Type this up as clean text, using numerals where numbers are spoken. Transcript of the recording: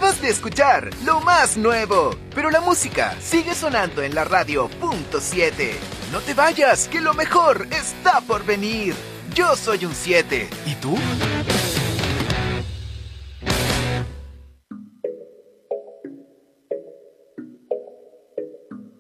Acabas de escuchar lo más nuevo, pero la música sigue sonando en la radio .7. No te vayas, que lo mejor está por venir. Yo soy un 7. ¿Y tú?